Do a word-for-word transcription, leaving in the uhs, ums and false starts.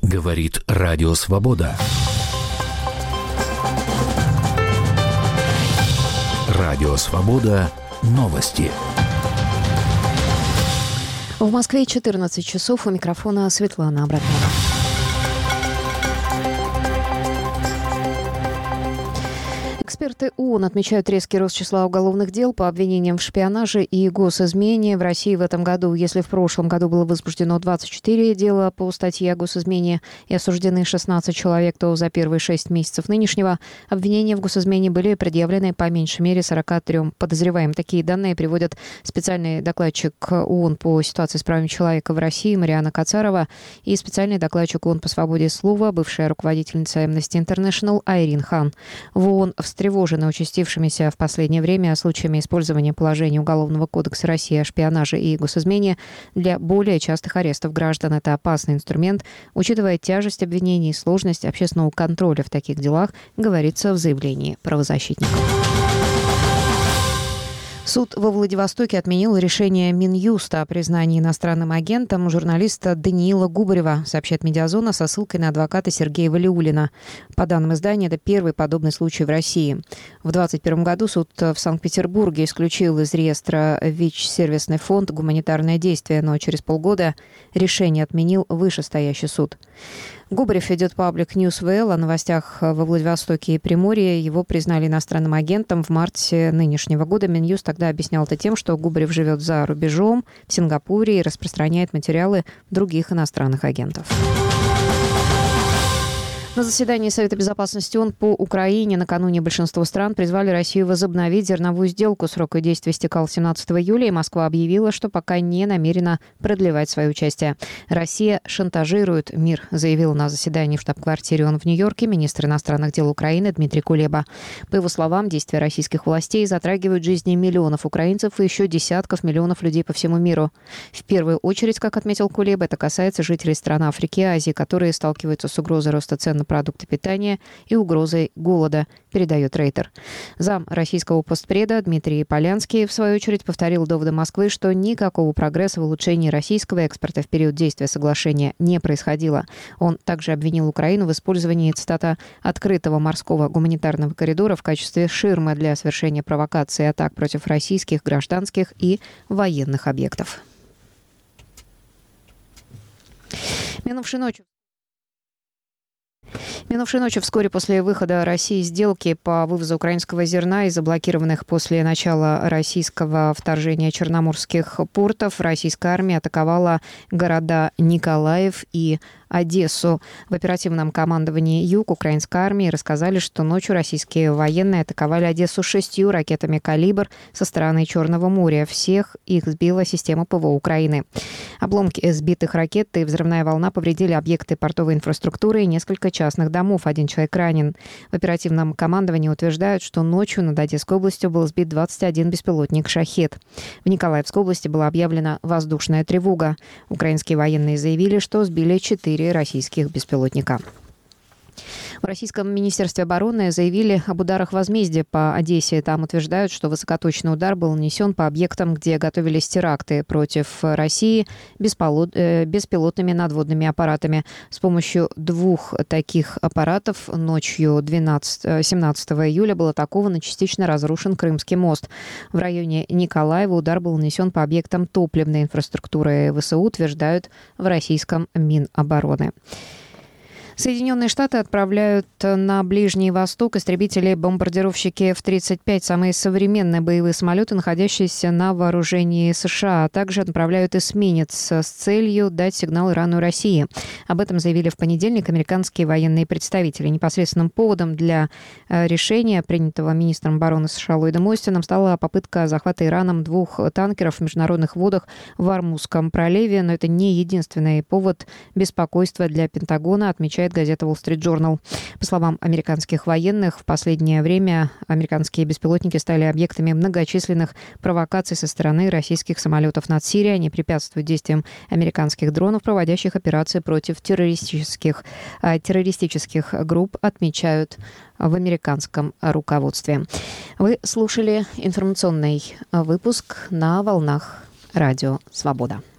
Говорит Радио Свобода. Радио Свобода. Новости. В Москве четырнадцать часов. У микрофона Светлана Абракова. Эксперты ООН отмечают резкий рост числа уголовных дел по обвинениям в шпионаже и госизмене в России в этом году. Если в прошлом году было возбуждено двадцать четыре дела по статье о госизмене и осуждены шестнадцать человек, то за первые шесть месяцев нынешнего обвинения в госизмене были предъявлены по меньшей мере сорока трем подозреваемым. Такие данные приводят специальный докладчик ООН по ситуации с правами человека в России Марианна Кацарова и специальный докладчик ООН по свободе слова, бывшая руководительница Amnesty International Айрин Хан. В ООН встревожены участившимися в последнее время случаями использования положений Уголовного кодекса России о шпионаже и госизмене для более частых арестов граждан. Это опасный инструмент, учитывая тяжесть обвинений и сложность общественного контроля в таких делах, говорится в заявлении правозащитников. Суд во Владивостоке отменил решение Минюста о признании иностранным агентом журналиста Даниила Губарева, сообщает «Медиазона» со ссылкой на адвоката Сергея Валиуллина. По данным издания, это первый подобный случай в России. В двадцать первом году суд в Санкт-Петербурге исключил из реестра ВИЧ-сервисный фонд «Гуманитарное действие», но через полгода решение отменил вышестоящий суд. Губарев ведет паблик Ньюс.ВЛ о новостях во Владивостоке и Приморье. Его признали иностранным агентом в марте нынешнего года. Минюст тогда объяснял это тем, что Губарев живет за рубежом в Сингапуре и распространяет материалы других иностранных агентов. На заседании Совета безопасности ООН по Украине накануне большинство стран призвали Россию возобновить зерновую сделку. Срок ее действия истекал семнадцатого июля, и Москва объявила, что пока не намерена продлевать свое участие. Россия шантажирует мир, заявил на заседании в штаб-квартире ООН в Нью-Йорке министр иностранных дел Украины Дмитрий Кулеба. По его словам, действия российских властей затрагивают жизни миллионов украинцев и еще десятков миллионов людей по всему миру. В первую очередь, как отметил Кулеба, это касается жителей стран Африки и Азии, которые сталкиваются с угрозой роста цен на продукты питания и угрозой голода, передает Рейтер. Зам российского постпреда Дмитрий Полянский, в свою очередь, повторил доводы Москвы, что никакого прогресса в улучшении российского экспорта в период действия соглашения не происходило. Он также обвинил Украину в использовании, цитата, «открытого морского гуманитарного коридора в качестве ширмы для совершения провокаций и атак против российских гражданских и военных объектов». Минувшей ночью Минувшей ночью, вскоре после выхода России из сделки по вывозу украинского зерна из заблокированных после начала российского вторжения черноморских портов, российская армия атаковала города Николаев и Одессу. В оперативном командовании «Юг» украинской армии рассказали, что ночью российские военные атаковали Одессу шестью ракетами «Калибр» со стороны Черного моря. Всех их сбила система ПВО Украины. Обломки сбитых ракет и взрывная волна повредили объекты портовой инфраструктуры и несколько частных домов. Один человек ранен. В оперативном командовании утверждают, что ночью над Одесской областью был сбит двадцать один беспилотник «Шахед». В Николаевской области была объявлена воздушная тревога. Украинские военные заявили, что сбили четыре российских беспилотника. В Российском министерстве обороны заявили об ударах возмездия по Одессе. Там утверждают, что высокоточный удар был нанесен по объектам, где готовились теракты против России беспилотными надводными аппаратами. С помощью двух таких аппаратов ночью семнадцатого июля был атакован и частично разрушен Крымский мост. В районе Николаева удар был нанесен по объектам топливной инфраструктуры. ВСУ утверждают в российском Минобороны. Соединенные Штаты отправляют на Ближний Восток истребители-бомбардировщики эф тридцать пять, самые современные боевые самолеты, находящиеся на вооружении США. А также отправляют эсминец с целью дать сигнал Ирану и России. Об этом заявили в понедельник американские военные представители. Непосредственным поводом для решения, принятого министром обороны США Ллойдом Остином, стала попытка захвата Ираном двух танкеров в международных водах в Ормузском проливе. Но это не единственный повод беспокойства для Пентагона, отмечает газета Wall Street Journal. По словам американских военных, в последнее время американские беспилотники стали объектами многочисленных провокаций со стороны российских самолетов над Сирией. Они препятствуют действиям американских дронов, проводящих операции против террористических, террористических групп, отмечают в американском руководстве. Вы слушали информационный выпуск на волнах Радио Свобода.